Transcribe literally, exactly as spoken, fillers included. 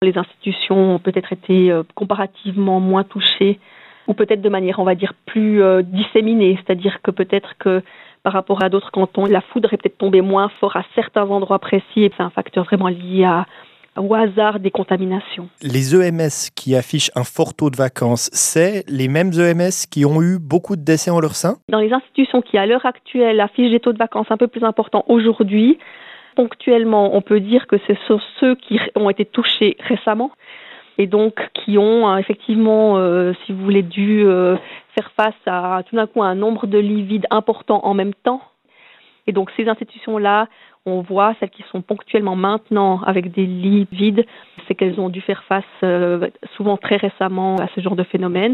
Les institutions ont peut-être été euh, comparativement moins touchées, ou peut-être de manière, on va dire, plus euh, disséminée. C'est-à-dire que peut-être que par rapport à d'autres cantons, la foudre est peut-être tombée moins fort à certains endroits précis, et c'est un facteur vraiment lié à, au hasard des contaminations. Les E M S qui affichent un fort taux de vacances, c'est les mêmes E M S qui ont eu beaucoup de décès en leur sein? Dans les institutions qui, à l'heure actuelle, affichent des taux de vacances un peu plus importants aujourd'hui, ponctuellement, on peut dire que ce sont ceux qui ont été touchés récemment et donc qui ont euh, effectivement, euh, si vous voulez, dû euh, faire face à tout d'un coup un nombre de lits vides important en même temps. Et donc ces institutions-là, on voit celles qui sont ponctuellement maintenant avec des lits vides, c'est qu'elles ont dû faire face euh, souvent très récemment à ce genre de phénomène.